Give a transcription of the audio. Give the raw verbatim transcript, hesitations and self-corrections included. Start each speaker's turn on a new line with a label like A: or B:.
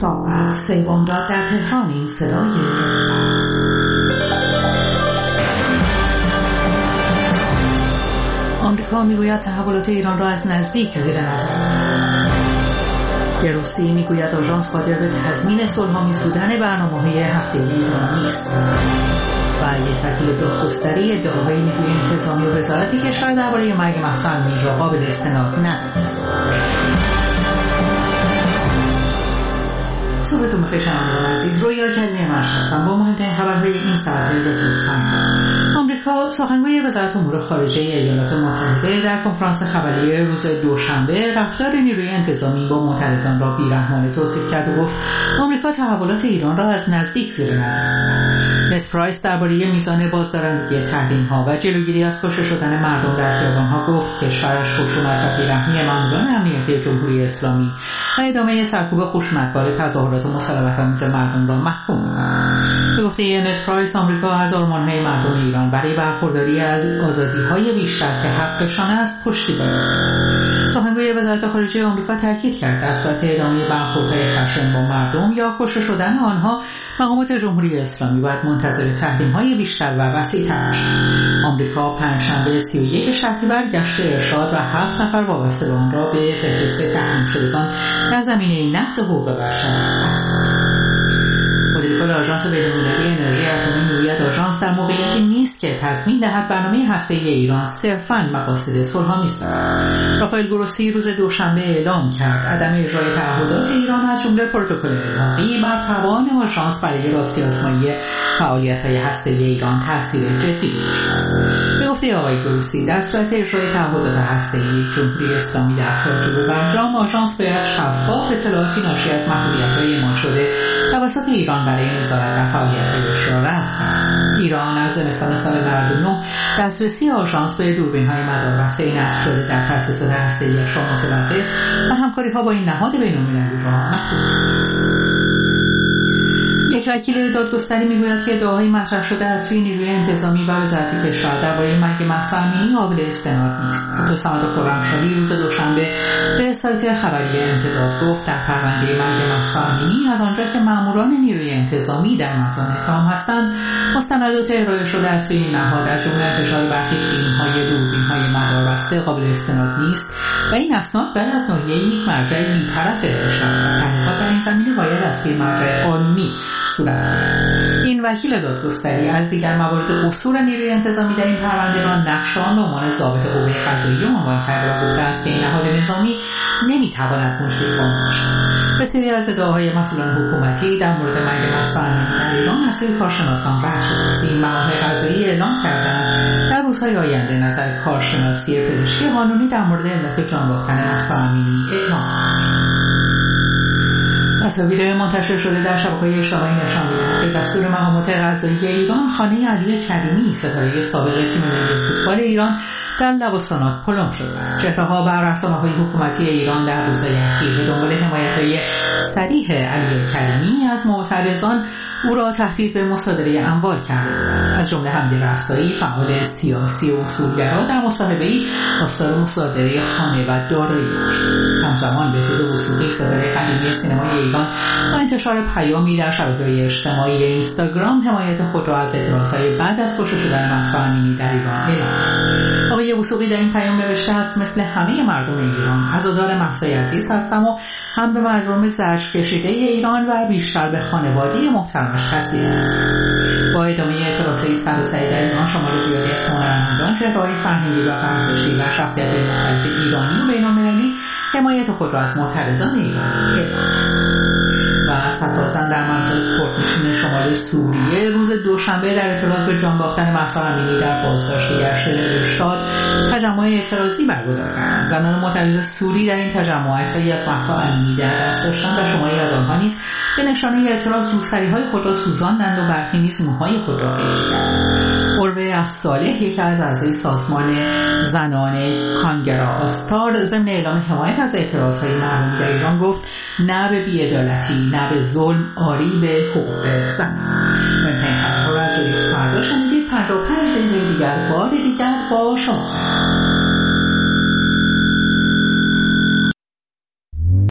A: ساعت سوم داد در تهران. این صدای آمریکا میگوید تحولات ایران را از نزدیک زیر نظر. گروسی میگوید آژانس قادر به تضمین صلح‌آمیز بودن برنامه‌های هسته‌ای ایران نیست. و یک وکیل دادگستری ادعاهای نیروی انتظامی و وزارت کشور درباره مرگ مهسا امینی را قابل استناد ندانست. صبحتون بخیر شنوندگان عزیز، رویا کریمی مرش هستم با مهمترین خبرهای این ساعت لطفاً. آمریکا سخنگوی وزارت امور خارجه ایالات متحده در کنفرانس خبری روز دوشنبه رفتار نیروی انتظامی با معترضان را بی‌رحمانه توصیف کرد و گفت آمریکا تحولات ایران را از نزدیک زیر نظر. مت پرایس درباره میزان بازدارندگی تحریم‌ها و جلوگیری از کشته شدن مردم در خیابان‌ها گفت کشورش خشونت و بی‌رحمی ماموران امنیتی جمهوری اسلامی و ادامه سرکوب خشونتبار تظاهرات و مصالحت‌آمیز مردم را محکوم می‌کند. به گفته مت پرایس آمریکا از آرمان‌های مردم ایران برای برخورداری از آزادی‌های بیشتر که حقشان است پشتیبانی می‌کند. سخنگوی وزارت خارجه آمریکا تاکید کرد در صورت ادامه برخوردهای خشن با مردم یا کشته شدن آنها مقامات جمهوری اسلامی باید منتظر تحریم‌های بیشتر و وسیع‌تر باشد. آمریکا پنجشنبه سی و یک شهریور گشت ارشاد و هفت نفر وابسته به آن را به فهرست تحریم شدگان در زمینه نقض حقوق بشر است. مدیر آژانس بین‌المللی انرژی اتمی میگوید آژانس در موقعیتی نیست که تضمین دهد برنامه هسته‌ای ایران صرفاً مقاصد صلح‌آمیز دارد. رافائل گروسی روز دوشنبه اعلام کرد عدم اجرای تعهدات ایران از جمله پروتکل الحاقی بر توان آژانس برای راستی‌آزمایی فعالیت‌های هسته‌ای ایران تاثیر جدی داشت. به گفته آقای گروسی در صورت اجرای تعهدات هسته‌ای جمهوری اسلامی در چارچوب برجام آژانس باید شفاف اطلاعاتی ناشی از محدودیت‌های اعمال شده توسط ایران برای نظارت در فعالیت‌هایش را رفع کند. ایران از زمستان سال نود و نه دسترسی آژانس به دوربین‌های مداربسته نصب شده در تأسیسات هسته‌ای‌اش را متوقف و همکاری‌ها با این نهاد بین‌المللی را محدود است. یک وکیل دادگستری میگوید که ادعاهای مطرح شده از سوی نیروی انتظامی و وزارت کشور درباره مرگ مهسا امینی قابل استناد نیست. عبدالصمد خرمشاهی روز دوشنبه به سایت خبری امتداد گفت در پرونده مرگ مهسا امینی از آنجا که ماموران نیروی انتظامی در مزان اتهام هستند مستندات ارائه شده از سوی این نهاد از جمله انتشار برخی فیلم‌های دوربین‌های مداربسته قابل استناد نیست و این اسناد باید از ناحیه یک مرجع بی‌طرف ارائه شود. تحقیقات در این زمینه باید از سوی مرجع قانونی صورت گیرد. این وکیل دادگستری از دیگر موارد قصور نیروی انتظامی در این پرونده را نقش آن به عنوان ضابط قوه قضاییه عنوان کرده و گفته است که این نهاد نظامی نمیتواند مشرف قانون باشد. بسیاری از ادعاهای مسئولان حکومتی در مورد مرگ مهسا امینی در ایران از سوی کارشناسان رد شده است. این مقامات قضایی اعلام کردند در روزهای آینده نظر کارشناسی پزشکی قانونی در مورد علت جان باختن مهسا امینی اعلام کنند. تصاویر منتشر شده در شبکه‌های اجتماعی نشان می‌دهد که دستور مقامات قضایی ایران خانه علی کریمی ستاره سابق تیم ملی فوتبال ایران در لواسانات پلم شده است. چهره‌ها بر رسانه‌های حکومتی ایران در روزهای اخیر به دنبال حمایت‌های صریح علی کریمی از معترضان او را تهدید به مصادره اموال کردند. از جمله حمید رستایی فعال سیاسی و اصولگرا در مصاحبه‌ای خواستار مصادره خانه و دارایی داشت. همزمان به فیض وثوقی ستاره قدیمی سینمای ایران با انتشار پیامی در شبکه‌های اجتماعی اینستاگرام حمایت خود را از اعتراضهای بعد از کشته شدن مهسا امینی در ایران اعلام کرد. آقای وثوقی در این پیام نوشته است مثل همه مردم ایران عزادار مهسای عزیز هستم و هم به مردم زجر کشیده ایران و بیشتر به خانواده محترمش تسلیت. با ادامه اعتراضهای سر و سری در ایران شمار زیادی از هنرمندان، چهره‌های فرهنگی و ورزشی و شخصیت‌های مختلف ایرانی و بین‌المللی حمایت خود را از معترضان ایرانی اعلام و سربازان در مناطق کردنشین شمال سوریه روز دوشنبه در اعتراض به جان باختن مهسا امینی در بازداشت گشت ارشاد تجمع اعتراضی برگزار کردند. زنان معترض سوری در این تجمع عکسایی از مهسا امینی در دست داشتند و شماری از آنها نیز به نشانه اعتراض روسری‌های خود را سوزاندند و برخی نیز موهای خود را قیچی کردند. عروه الصالح یکی از اعضای سازمان زنان کانگرا آستار ضمن اعلام حمایت از اعتراضهای مردمی در ایران گفت نه به بی‌عدالتی نه به ظلم آری به حقوق زن. من پیغمبر را از جوری فردا شنیدید. پنجاه و پنج دقیقه دیگر بار دیگر با شما.